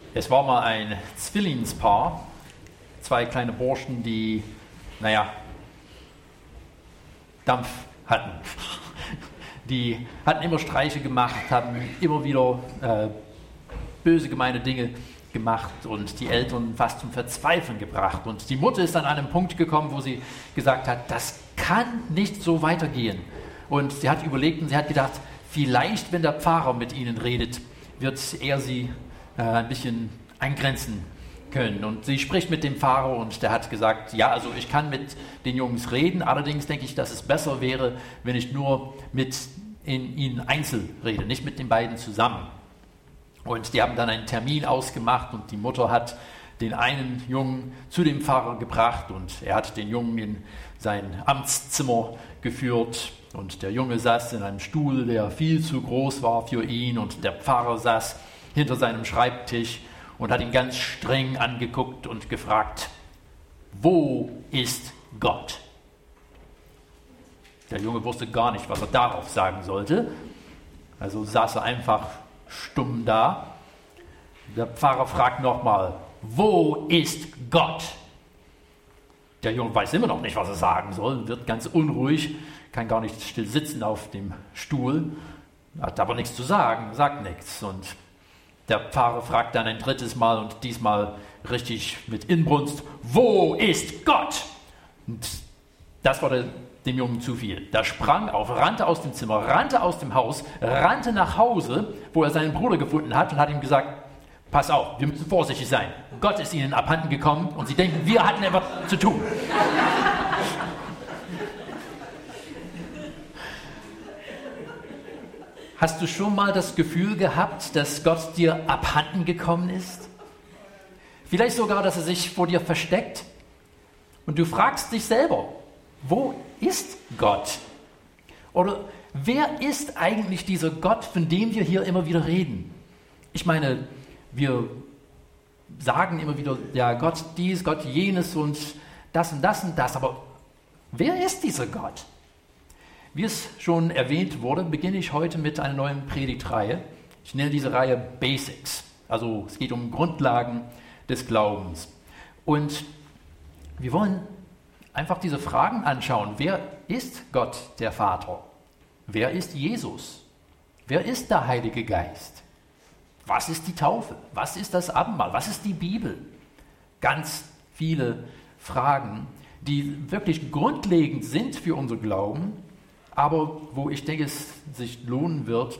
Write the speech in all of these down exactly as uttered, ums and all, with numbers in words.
Es war mal ein Zwillingspaar, zwei kleine Burschen, die, naja, Dampf hatten. Die hatten immer Streiche gemacht, haben immer wieder äh, böse, gemeine Dinge gemacht und die Eltern fast zum Verzweifeln gebracht. Und die Mutter ist an einem Punkt gekommen, wo sie gesagt hat, das kann nicht so weitergehen. Und sie hat überlegt und sie hat gedacht, vielleicht, wenn der Pfarrer mit ihnen redet, wird er sie äh, ein bisschen eingrenzen können. Und sie spricht mit dem Pfarrer und der hat gesagt, ja, also ich kann mit den Jungs reden, allerdings denke ich, dass es besser wäre, wenn ich nur mit in ihnen einzeln rede, nicht mit den beiden zusammen. Und die haben dann einen Termin ausgemacht und die Mutter hat den einen Jungen zu dem Pfarrer gebracht und er hat den Jungen in sein Amtszimmer geführt und der Junge saß in einem Stuhl, der viel zu groß war für ihn und der Pfarrer saß hinter seinem Schreibtisch und hat ihn ganz streng angeguckt und gefragt, wo ist Gott? Der Junge wusste gar nicht, was er darauf sagen sollte, also saß er einfach stumm da. Der Pfarrer fragt nochmal, wo ist Gott? Der Junge weiß immer noch nicht, was er sagen soll, wird ganz unruhig, kann gar nicht still sitzen auf dem Stuhl, hat aber nichts zu sagen, sagt nichts. Und der Pfarrer fragt dann ein drittes Mal und diesmal richtig mit Inbrunst, wo ist Gott? Und das war der, dem Jungen zu viel. Der sprang auf, rannte aus dem Zimmer, rannte aus dem Haus, rannte nach Hause, wo er seinen Bruder gefunden hat und hat ihm gesagt, pass auf, wir müssen vorsichtig sein. Gott ist ihnen abhanden gekommen und sie denken, wir hatten etwas zu tun. Hast du schon mal das Gefühl gehabt, dass Gott dir abhanden gekommen ist? Vielleicht sogar, dass er sich vor dir versteckt? Und du fragst dich selber, wo ist Gott? Oder wer ist eigentlich dieser Gott, von dem wir hier immer wieder reden? Ich meine, wir sagen immer wieder, ja, Gott dies, Gott jenes und das und das und das, aber wer ist dieser Gott? Wie es schon erwähnt wurde, beginne ich heute mit einer neuen Predigtreihe. Ich nenne diese Reihe Basics. Also es geht um Grundlagen des Glaubens. Und wir wollen einfach diese Fragen anschauen. Wer ist Gott, der Vater? Wer ist Jesus? Wer ist der Heilige Geist? Was ist die Taufe? Was ist das Abendmahl? Was ist die Bibel? Ganz viele Fragen, die wirklich grundlegend sind für unser Glauben, aber wo ich denke, es sich lohnen wird,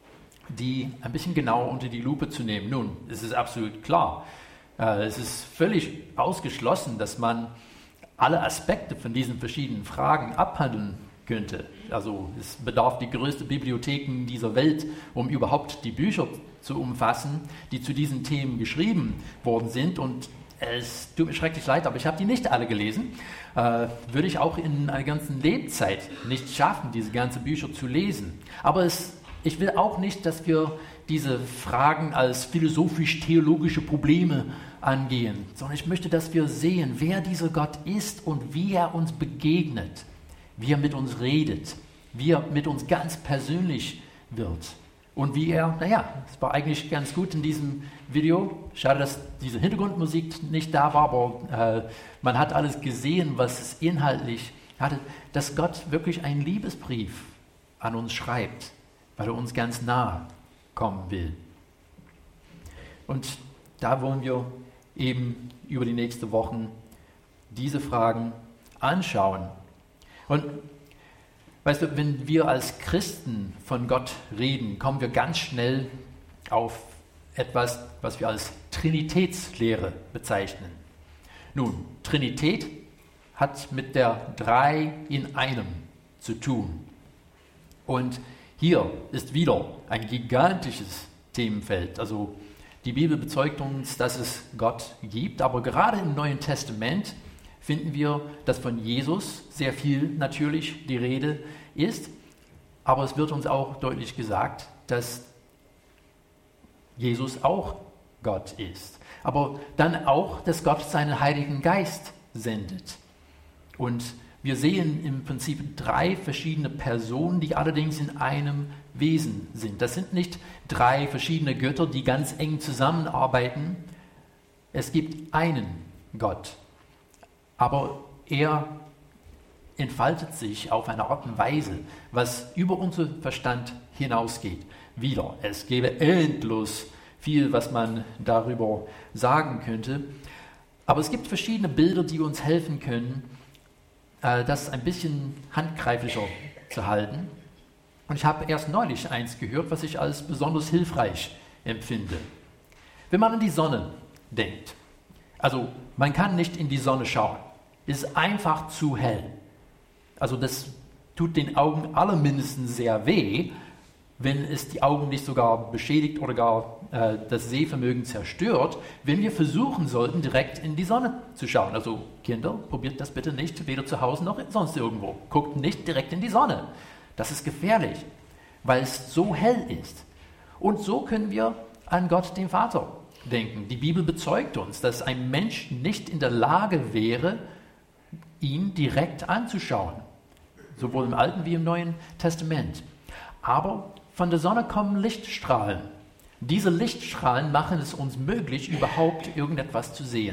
die ein bisschen genauer unter die Lupe zu nehmen. Nun, es ist absolut klar, äh, es ist völlig ausgeschlossen, dass man alle Aspekte von diesen verschiedenen Fragen abhandeln könnte. Also es bedarf die größte Bibliotheken dieser Welt, um überhaupt die Bücher zu umfassen, die zu diesen Themen geschrieben worden sind. Und es tut mir schrecklich leid, aber ich habe die nicht alle gelesen. Äh, würde ich auch in einer ganzen Lebzeit nicht schaffen, diese ganzen Bücher zu lesen. Aber es, ich will auch nicht, dass wir diese Fragen als philosophisch-theologische Probleme angehen, sondern ich möchte, dass wir sehen, wer dieser Gott ist und wie er uns begegnet, wie er mit uns redet, wie er mit uns ganz persönlich wird. Und wie er, naja, es war eigentlich ganz gut in diesem Video. Schade, dass diese Hintergrundmusik nicht da war, aber äh, man hat alles gesehen, was es inhaltlich hatte, dass Gott wirklich einen Liebesbrief an uns schreibt, weil er uns ganz nahe kommen will. Und da wollen wir eben über die nächsten Wochen diese Fragen anschauen. Und weißt du, wenn wir als Christen von Gott reden, kommen wir ganz schnell auf etwas, was wir als Trinitätslehre bezeichnen. Nun, Trinität hat mit der Drei in einem zu tun. Und hier ist wieder ein gigantisches Themenfeld. Also die Bibel bezeugt uns, dass es Gott gibt, aber gerade im Neuen Testament finden wir, dass von Jesus sehr viel natürlich die Rede ist, aber es wird uns auch deutlich gesagt, dass Jesus auch Gott ist. Aber dann auch, dass Gott seinen Heiligen Geist sendet. Und Wir sehen im Prinzip drei verschiedene Personen, die allerdings in einem Wesen sind. Das sind nicht drei verschiedene Götter, die ganz eng zusammenarbeiten. Es gibt einen Gott, aber er entfaltet sich auf eine Art und Weise, was über unseren Verstand hinausgeht. Wieder, es gäbe endlos viel, was man darüber sagen könnte. Aber es gibt verschiedene Bilder, die uns helfen können, das ein bisschen handgreiflicher zu halten. Und ich habe erst neulich eins gehört, was ich als besonders hilfreich empfinde. Wenn man an die Sonne denkt, also man kann nicht in die Sonne schauen, es ist einfach zu hell. Also das tut den Augen alle mindestens sehr weh, wenn es die Augen nicht sogar beschädigt oder gar äh, das Sehvermögen zerstört, wenn wir versuchen sollten, direkt in die Sonne zu schauen. Also Kinder, probiert das bitte nicht, weder zu Hause noch sonst irgendwo. Guckt nicht direkt in die Sonne. Das ist gefährlich, weil es so hell ist. Und so können wir an Gott, den Vater, denken. Die Bibel bezeugt uns, dass ein Mensch nicht in der Lage wäre, ihn direkt anzuschauen. Sowohl im Alten wie im Neuen Testament. Aber von der Sonne kommen Lichtstrahlen. Diese Lichtstrahlen machen es uns möglich, überhaupt irgendetwas zu sehen.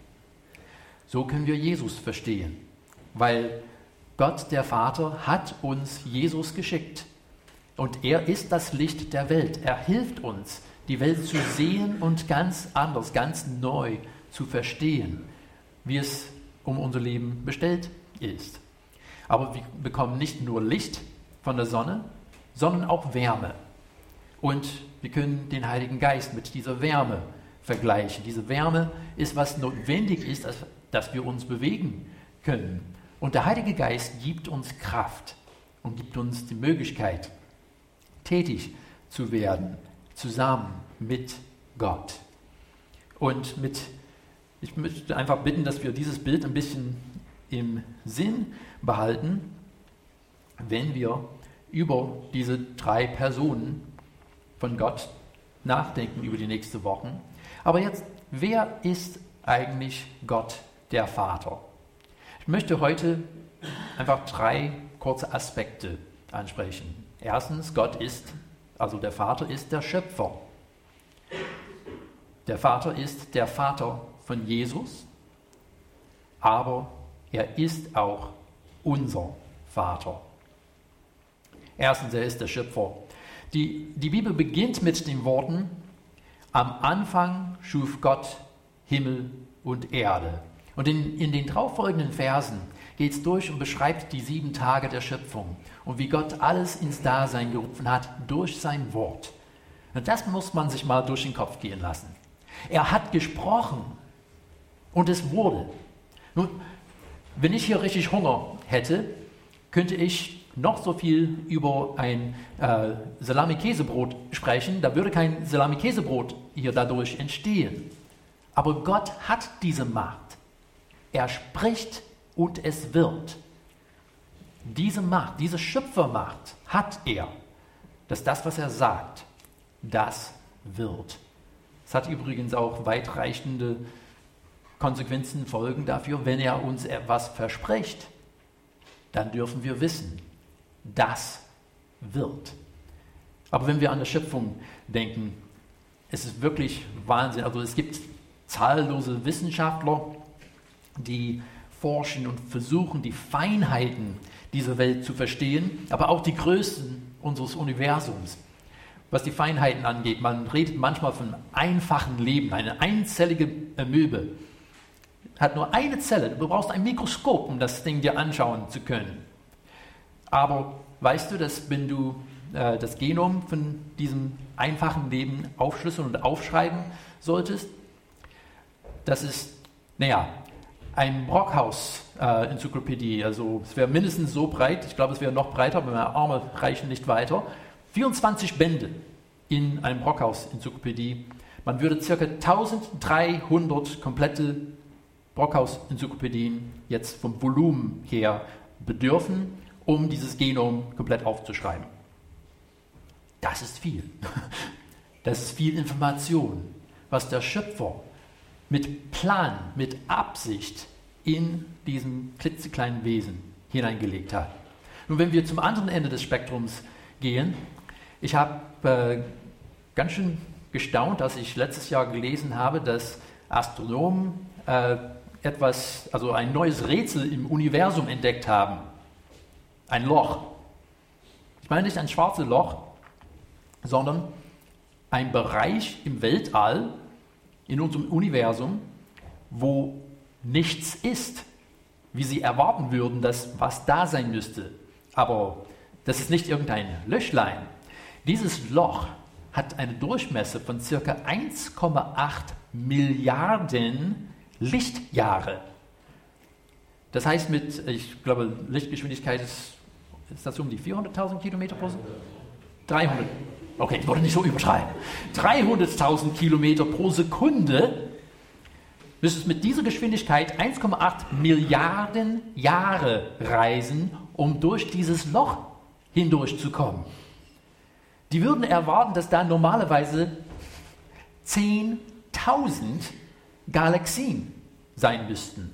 So können wir Jesus verstehen, weil Gott, der Vater, hat uns Jesus geschickt. Und er ist das Licht der Welt. Er hilft uns, die Welt zu sehen und ganz anders, ganz neu zu verstehen, wie es um unser Leben bestellt ist. Aber wir bekommen nicht nur Licht von der Sonne, sondern auch Wärme. Und wir können den Heiligen Geist mit dieser Wärme vergleichen. Diese Wärme ist, was notwendig ist, dass, dass wir uns bewegen können. Und der Heilige Geist gibt uns Kraft und gibt uns die Möglichkeit, tätig zu werden, zusammen mit Gott. Und mit, ich möchte einfach bitten, dass wir dieses Bild ein bisschen im Sinn behalten, wenn wir über diese drei Personen von Gott nachdenken über die nächsten Wochen. Aber jetzt, wer ist eigentlich Gott, der Vater? Ich möchte heute einfach drei kurze Aspekte ansprechen. Erstens, Gott ist, also der Vater ist der Schöpfer. Der Vater ist der Vater von Jesus, aber er ist auch unser Vater. Erstens, er ist der Schöpfer. Die, die Bibel beginnt mit den Worten: Am Anfang schuf Gott Himmel und Erde. Und in, in den darauffolgenden Versen geht es durch und beschreibt die sieben Tage der Schöpfung und wie Gott alles ins Dasein gerufen hat durch sein Wort. Und das muss man sich mal durch den Kopf gehen lassen. Er hat gesprochen und es wurde. Nun, wenn ich hier richtig Hunger hätte, könnte ich noch so viel über ein äh, Salami-Käsebrot sprechen, da würde kein Salami-Käsebrot hier dadurch entstehen. Aber Gott hat diese Macht. Er spricht und es wird. Diese Macht, diese Schöpfermacht hat er, dass das, was er sagt, das wird. Es hat übrigens auch weitreichende Konsequenzen, Folgen dafür, wenn er uns etwas verspricht, dann dürfen wir wissen, das wird. Aber wenn wir an der Schöpfung denken, es ist wirklich Wahnsinn. Also es gibt zahllose Wissenschaftler, die forschen und versuchen, die Feinheiten dieser Welt zu verstehen, aber auch die Größen unseres Universums. Was die Feinheiten angeht, man redet manchmal von einfachen Leben. Eine einzellige Amöbe hat nur eine Zelle. Du brauchst ein Mikroskop, um das Ding dir anschauen zu können. Aber weißt du, dass wenn du äh, das Genom von diesem einfachen Leben aufschlüsseln und aufschreiben solltest, das ist, naja, ein Brockhaus-Enzyklopädie. Äh, also es wäre mindestens so breit, ich glaube, es wäre noch breiter, aber meine Arme reichen nicht weiter. vierundzwanzig Bände in einem Brockhaus-Enzyklopädie. Man würde ca. dreizehnhundert komplette Brockhaus-Enzyklopädien jetzt vom Volumen her bedürfen, um dieses Genom komplett aufzuschreiben. Das ist viel. Das ist viel Information, was der Schöpfer mit Plan, mit Absicht in diesem klitzekleinen Wesen hineingelegt hat. Nun, wenn wir zum anderen Ende des Spektrums gehen, ich habe äh, ganz schön gestaunt, als ich letztes Jahr gelesen habe, dass Astronomen äh, etwas, also ein neues Rätsel im Universum entdeckt haben. Ein Loch. Ich meine nicht ein schwarzes Loch, sondern ein Bereich im Weltall, in unserem Universum, wo nichts ist, wie sie erwarten würden, dass was da sein müsste. Aber das ist nicht irgendein Löchlein. Dieses Loch hat eine Durchmesser von ca. eins Komma acht Milliarden Lichtjahre. Das heißt mit, ich glaube, Lichtgeschwindigkeit ist, ist das um die vierhunderttausend Kilometer pro Sekunde? dreihundert. Okay, ich wollte nicht so übertreiben. dreihunderttausend Kilometer pro Sekunde müsste es mit dieser Geschwindigkeit eins Komma acht Milliarden Jahre reisen, um durch dieses Loch hindurchzukommen. Die würden erwarten, dass da normalerweise zehntausend Galaxien sein müssten.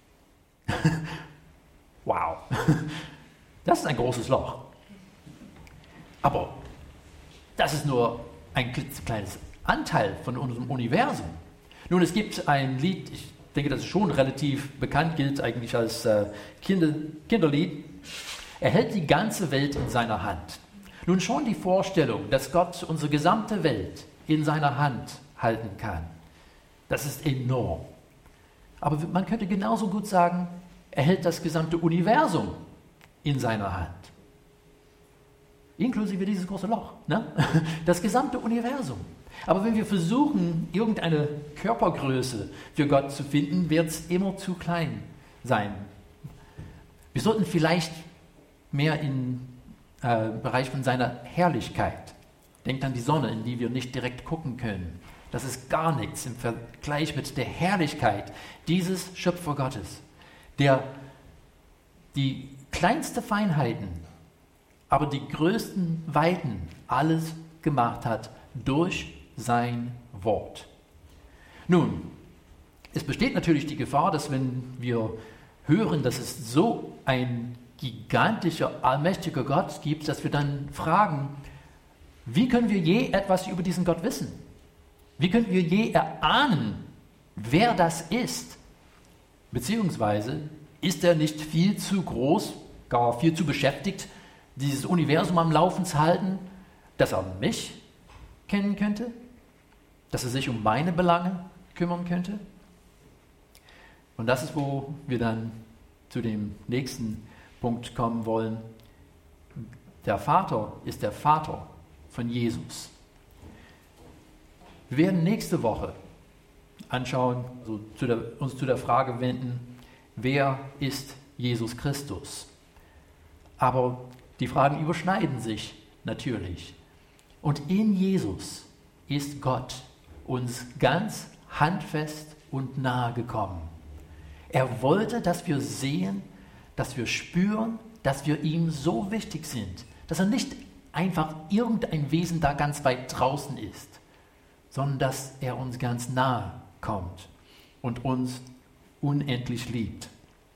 Wow, das ist ein großes Loch. Aber das ist nur ein kleines Anteil von unserem Universum. Nun, es gibt ein Lied, ich denke, das ist schon relativ bekannt, gilt eigentlich als äh, Kinder, Kinderlied. Er hält die ganze Welt in seiner Hand. Nun schon die Vorstellung, dass Gott unsere gesamte Welt in seiner Hand halten kann, das ist enorm. Aber man könnte genauso gut sagen, er hält das gesamte Universum in seiner Hand. Inklusive dieses große Loch. Ne? Das gesamte Universum. Aber wenn wir versuchen, irgendeine Körpergröße für Gott zu finden, wird es immer zu klein sein. Wir sollten vielleicht mehr im äh, Bereich von seiner Herrlichkeit. Denkt an die Sonne, in die wir nicht direkt gucken können. Das ist gar nichts im Vergleich mit der Herrlichkeit dieses Schöpfer Gottes, der die kleinsten Feinheiten, aber die größten Weiten alles gemacht hat durch sein Wort. Nun, es besteht natürlich die Gefahr, dass wenn wir hören, dass es so ein gigantischer, allmächtiger Gott gibt, dass wir dann fragen, wie können wir je etwas über diesen Gott wissen? Wie können wir je erahnen, wer das ist? Beziehungsweise ist er nicht viel zu groß, gar viel zu beschäftigt, dieses Universum am Laufen zu halten, dass er mich kennen könnte? Dass er sich um meine Belange kümmern könnte? Und das ist, wo wir dann zu dem nächsten Punkt kommen wollen. Der Vater ist der Vater von Jesus. Wir werden nächste Woche anschauen, also zu der, uns zu der Frage wenden, wer ist Jesus Christus? Aber die Fragen überschneiden sich natürlich. Und in Jesus ist Gott uns ganz handfest und nahe gekommen. Er wollte, dass wir sehen, dass wir spüren, dass wir ihm so wichtig sind, dass er nicht einfach irgendein Wesen da ganz weit draußen ist, sondern dass er uns ganz nahe kommt und uns unendlich liebt.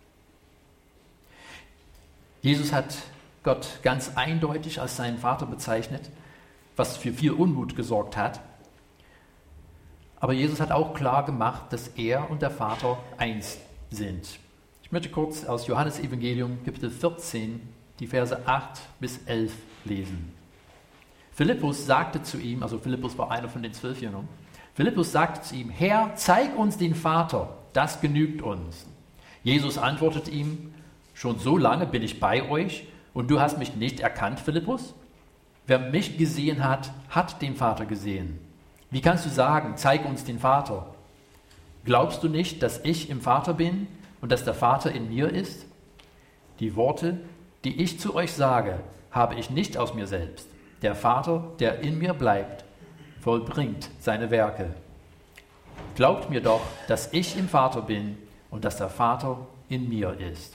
Jesus hat Gott ganz eindeutig als seinen Vater bezeichnet, was für viel Unmut gesorgt hat. Aber Jesus hat auch klar gemacht, dass er und der Vater eins sind. Ich möchte kurz aus Johannes Evangelium, Kapitel vierzehn, die Verse acht bis elf lesen. Philippus sagte zu ihm, also Philippus war einer von den zwölf Jüngern, Philippus sagte zu ihm, Herr, zeig uns den Vater, das genügt uns. Jesus antwortete ihm, schon so lange bin ich bei euch und du hast mich nicht erkannt, Philippus? Wer mich gesehen hat, hat den Vater gesehen. Wie kannst du sagen, zeig uns den Vater? Glaubst du nicht, dass ich im Vater bin und dass der Vater in mir ist? Die Worte, die ich zu euch sage, habe ich nicht aus mir selbst. Der Vater, der in mir bleibt, vollbringt seine Werke. Glaubt mir doch, dass ich im Vater bin und dass der Vater in mir ist.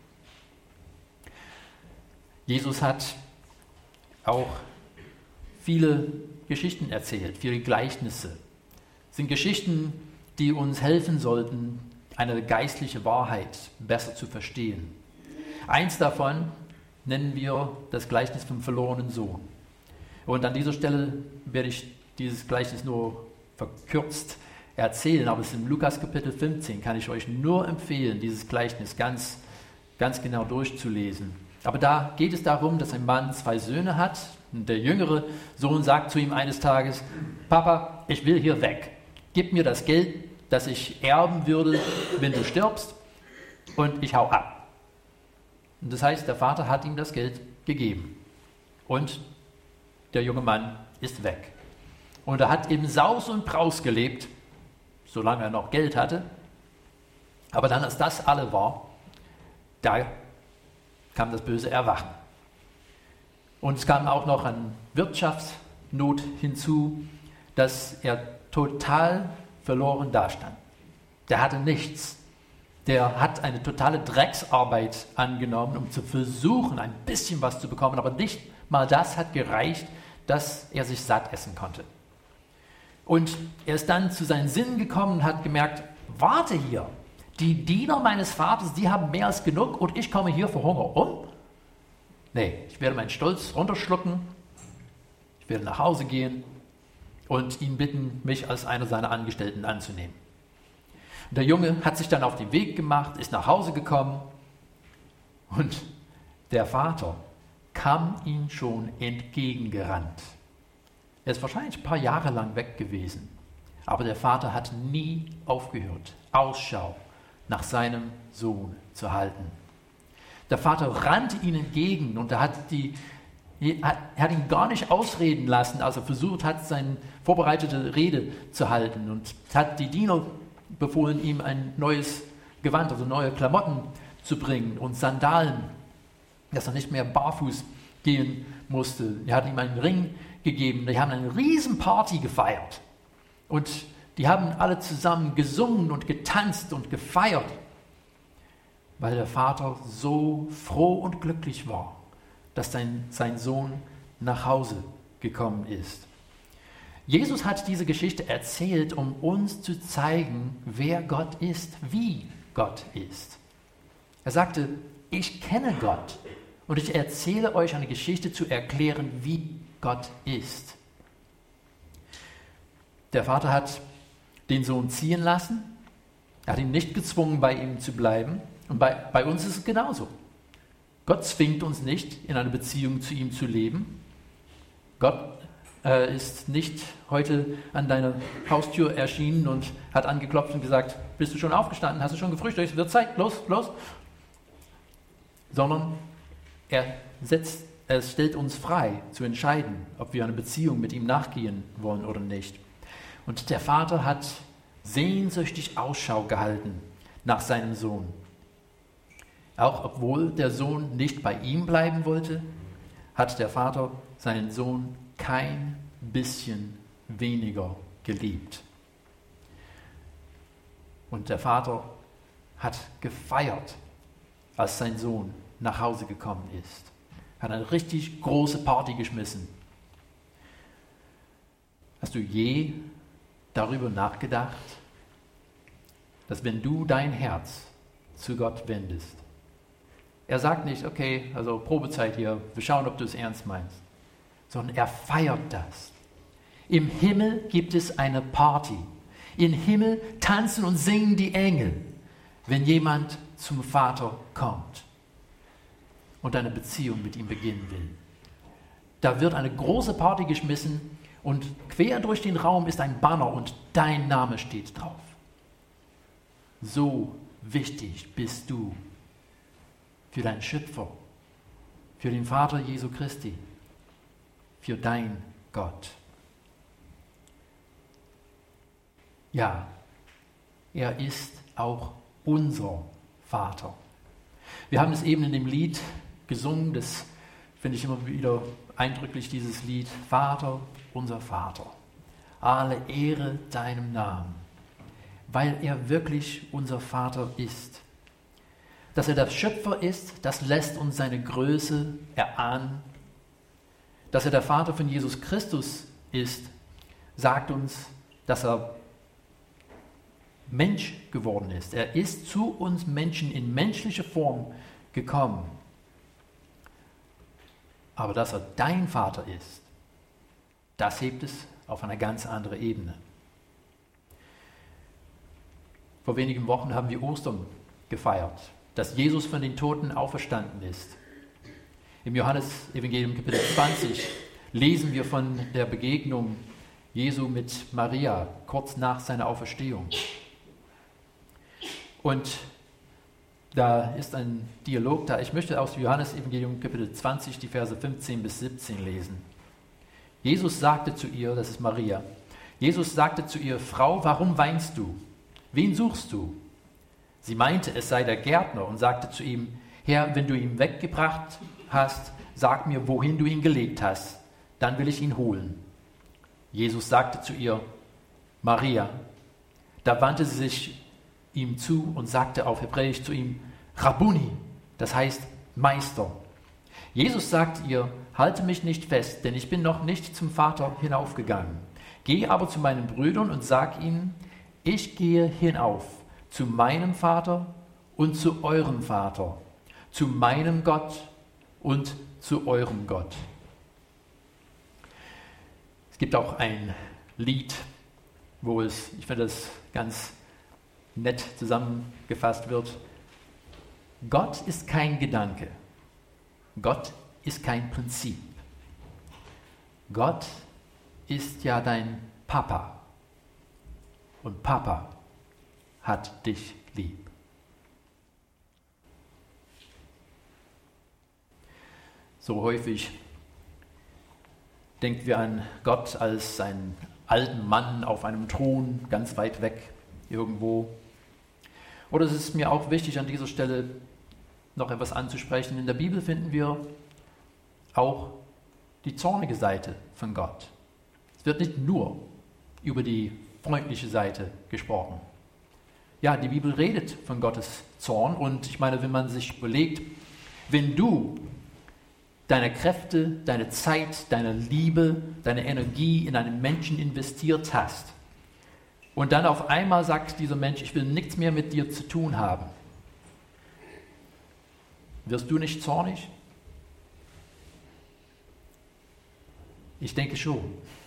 Jesus hat auch viele Geschichten erzählt, viele Gleichnisse. Das sind Geschichten, die uns helfen sollten, eine geistliche Wahrheit besser zu verstehen. Eins davon nennen wir das Gleichnis vom verlorenen Sohn. Und an dieser Stelle werde ich dieses Gleichnis nur verkürzt erzählen, aber es ist im Lukas Kapitel fünfzehn, kann ich euch nur empfehlen, dieses Gleichnis ganz, ganz genau durchzulesen. Aber da geht es darum, dass ein Mann zwei Söhne hat. Und der jüngere Sohn sagt zu ihm eines Tages: Papa, ich will hier weg. Gib mir das Geld, das ich erben würde, wenn du stirbst, und ich hau ab. Und das heißt, der Vater hat ihm das Geld gegeben. Und der junge Mann ist weg. Und er hat im Saus und Braus gelebt, solange er noch Geld hatte. Aber dann, als das alle war, da kam das böse Erwachen. Und es kam auch noch an Wirtschaftsnot hinzu, dass er total verloren dastand. Der hatte nichts. Der hat eine totale Drecksarbeit angenommen, um zu versuchen, ein bisschen was zu bekommen. Aber nicht mal das hat gereicht, dass er sich satt essen konnte. Und er ist dann zu seinen Sinnen gekommen und hat gemerkt: Warte hier, die Diener meines Vaters, die haben mehr als genug und ich komme hier vor Hunger um? Nee, ich werde meinen Stolz runterschlucken, ich werde nach Hause gehen und ihn bitten, mich als einer seiner Angestellten anzunehmen. Und der Junge hat sich dann auf den Weg gemacht, ist nach Hause gekommen und der Vater kam ihm schon entgegengerannt. Er ist wahrscheinlich ein paar Jahre lang weg gewesen, aber der Vater hat nie aufgehört, Ausschau nach seinem Sohn zu halten. Der Vater rannte ihm entgegen und er hat, die, er hat ihn gar nicht ausreden lassen, als er versucht hat, seine vorbereitete Rede zu halten, und hat die Diener befohlen, ihm ein neues Gewand, also neue Klamotten zu bringen und Sandalen, dass er nicht mehr barfuß gehen musste. Er hat ihm einen Ring gegeben. Die haben eine riesen Party gefeiert. Und die haben alle zusammen gesungen und getanzt und gefeiert, weil der Vater so froh und glücklich war, dass sein, sein Sohn nach Hause gekommen ist. Jesus hat diese Geschichte erzählt, um uns zu zeigen, wer Gott ist, wie Gott ist. Er sagte: Ich kenne Gott und ich erzähle euch eine Geschichte zu erklären, wie Gott ist. Der Vater hat den Sohn ziehen lassen. Er hat ihn nicht gezwungen, bei ihm zu bleiben. Und bei, bei uns ist es genauso. Gott zwingt uns nicht, in einer Beziehung zu ihm zu leben. Gott äh, ist nicht heute an deiner Haustür erschienen und hat angeklopft und gesagt: Bist du schon aufgestanden? Hast du schon gefrühstückt? Es wird Zeit, los, los. Sondern er setzt, er stellt uns frei, zu entscheiden, ob wir eine Beziehung mit ihm nachgehen wollen oder nicht. Und der Vater hat sehnsüchtig Ausschau gehalten nach seinem Sohn. Auch obwohl der Sohn nicht bei ihm bleiben wollte, hat der Vater seinen Sohn kein bisschen weniger geliebt. Und der Vater hat gefeiert, als sein Sohn nach Hause gekommen ist. Hat eine richtig große Party geschmissen. Hast du je darüber nachgedacht, dass wenn du dein Herz zu Gott wendest, er sagt nicht: Okay, also Probezeit hier, wir schauen, ob du es ernst meinst, sondern er feiert das. Im Himmel gibt es eine Party. Im Himmel tanzen und singen die Engel, wenn jemand zum Vater kommt und eine Beziehung mit ihm beginnen will. Da wird eine große Party geschmissen und quer durch den Raum ist ein Banner und dein Name steht drauf. So wichtig bist du für deinen Schöpfer, für den Vater Jesu Christi, für dein Gott. Ja, er ist auch unser Vater. Wir haben es eben in dem Lied gesungen, das finde ich immer wieder eindrücklich, dieses Lied: Vater, unser Vater, alle Ehre deinem Namen, weil er wirklich unser Vater ist. Dass er der Schöpfer ist, das lässt uns seine Größe erahnen. Dass er der Vater von Jesus Christus ist, sagt uns, dass er Mensch geworden ist. Er ist zu uns Menschen in menschlicher Form gekommen. Aber dass er dein Vater ist, das hebt es auf eine ganz andere Ebene. Vor wenigen Wochen haben wir Ostern gefeiert, dass Jesus von den Toten auferstanden ist. Im Johannes-Evangelium Kapitel zwanzig lesen wir von der Begegnung Jesu mit Maria kurz nach seiner Auferstehung. Und da ist ein Dialog da. Ich möchte aus Johannes-Evangelium Kapitel zwanzig die Verse fünfzehn bis siebzehn lesen. Jesus sagte zu ihr, das ist Maria, Jesus sagte zu ihr, Frau, warum weinst du? Wen suchst du? Sie meinte, es sei der Gärtner und sagte zu ihm, Herr, wenn du ihn weggebracht hast, sag mir, wohin du ihn gelegt hast, dann will ich ihn holen. Jesus sagte zu ihr, Maria. Da wandte sie sich ihm zu und sagte auf Hebräisch zu ihm, Rabbuni, das heißt Meister. Jesus sagte ihr, halte mich nicht fest, denn ich bin noch nicht zum Vater hinaufgegangen. Geh aber zu meinen Brüdern und sag ihnen, ich gehe hinauf zu meinem Vater und zu eurem Vater, zu meinem Gott und zu eurem Gott. Es gibt auch ein Lied, wo es, ich finde das ganz nett zusammengefasst wird, Gott ist kein Gedanke, Gott ist kein Prinzip. Gott ist ja dein Papa und Papa hat dich lieb. So häufig denken wir an Gott als einen alten Mann auf einem Thron, ganz weit weg irgendwo. Oder es ist mir auch wichtig, an dieser Stelle noch etwas anzusprechen. In der Bibel finden wir auch die zornige Seite von Gott. Es wird nicht nur über die freundliche Seite gesprochen. Ja, die Bibel redet von Gottes Zorn und ich meine, wenn man sich überlegt, wenn du deine Kräfte, deine Zeit, deine Liebe, deine Energie in einen Menschen investiert hast und dann auf einmal sagt dieser Mensch, ich will nichts mehr mit dir zu tun haben, wirst du nicht zornig? Ich denke schon.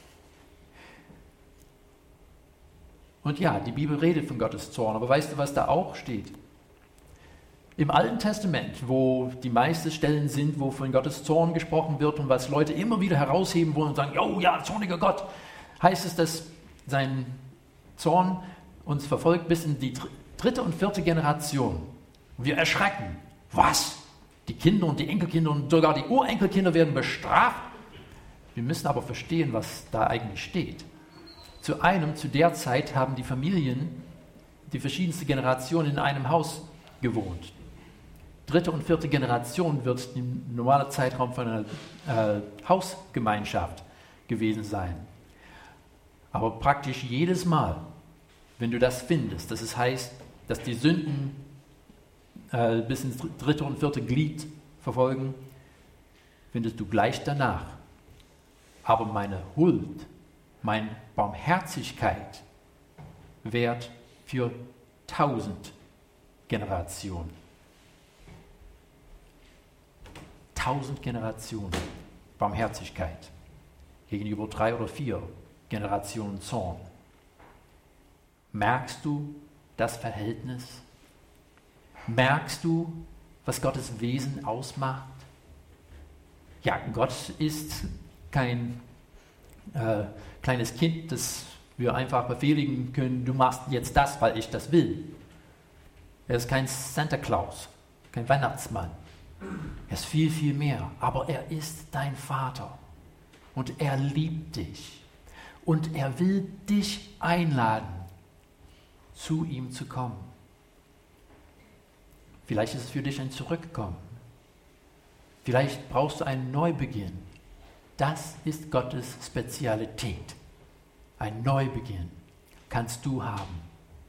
Und ja, die Bibel redet von Gottes Zorn, aber weißt du, was da auch steht? Im Alten Testament, wo die meisten Stellen sind, wo von Gottes Zorn gesprochen wird und was Leute immer wieder herausheben wollen und sagen, oh ja, zorniger Gott, heißt es, dass sein Zorn uns verfolgt bis in die dritte und vierte Generation. Wir erschrecken. Was? Die Kinder und die Enkelkinder und sogar die Urenkelkinder werden bestraft? Wir müssen aber verstehen, was da eigentlich steht. Zu einem, zu der Zeit haben die Familien, die verschiedensten Generationen in einem Haus gewohnt. Dritte und vierte Generation wird der normale Zeitraum von einer äh, Hausgemeinschaft gewesen sein. Aber praktisch jedes Mal, wenn du das findest, dass es heißt, dass die Sünden äh, bis ins dritte und vierte Glied verfolgen, findest du gleich danach. Aber meine Huld, meine Barmherzigkeit währt für tausend Generationen. Tausend Generationen Barmherzigkeit gegenüber drei oder vier Generationen Zorn. Merkst du das Verhältnis? Merkst du, was Gottes Wesen ausmacht? Ja, Gott ist kein äh, kleines Kind, das wir einfach befehligen können, du machst jetzt das, weil ich das will. Er ist kein Santa Claus, kein Weihnachtsmann. Er ist viel, viel mehr, aber er ist dein Vater und er liebt dich und er will dich einladen, zu ihm zu kommen. Vielleicht ist es für dich ein Zurückkommen. Vielleicht brauchst du einen Neubeginn. Das ist Gottes Spezialität. Ein Neubeginn kannst du haben.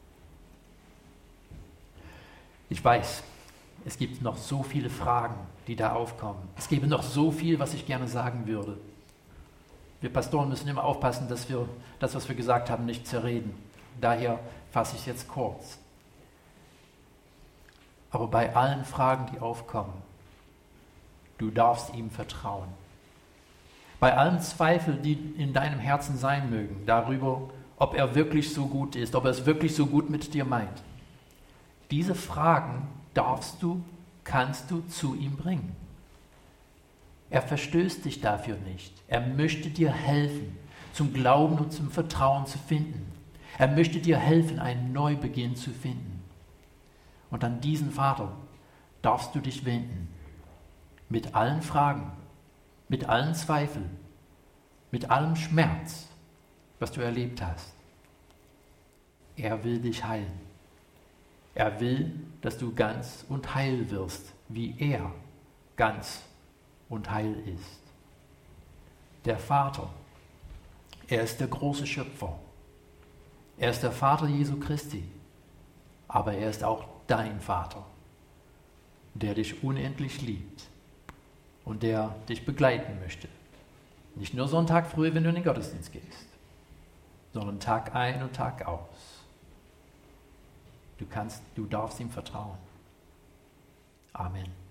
Ich weiß, es gibt noch so viele Fragen, die da aufkommen. Es gäbe noch so viel, was ich gerne sagen würde. Wir Pastoren müssen immer aufpassen, dass wir das, was wir gesagt haben, nicht zerreden. Daher fasse ich es jetzt kurz. Aber bei allen Fragen, die aufkommen, du darfst ihm vertrauen. Bei allen Zweifeln, die in deinem Herzen sein mögen, darüber, ob er wirklich so gut ist, ob er es wirklich so gut mit dir meint. Diese Fragen darfst du, kannst du zu ihm bringen. Er verstößt dich dafür nicht. Er möchte dir helfen, zum Glauben und zum Vertrauen zu finden. Er möchte dir helfen, einen Neubeginn zu finden. Und an diesen Vater darfst du dich wenden. Mit allen Fragen, mit allen Zweifeln, mit allem Schmerz, was du erlebt hast. Er will dich heilen. Er will, dass du ganz und heil wirst, wie er ganz und heil ist. Der Vater, er ist der große Schöpfer. Er ist der Vater Jesu Christi, aber er ist auch dein Vater, der dich unendlich liebt und der dich begleiten möchte. Nicht nur Sonntag früh, wenn du in den Gottesdienst gehst, sondern Tag ein und Tag aus. Du kannst, du darfst ihm vertrauen. Amen.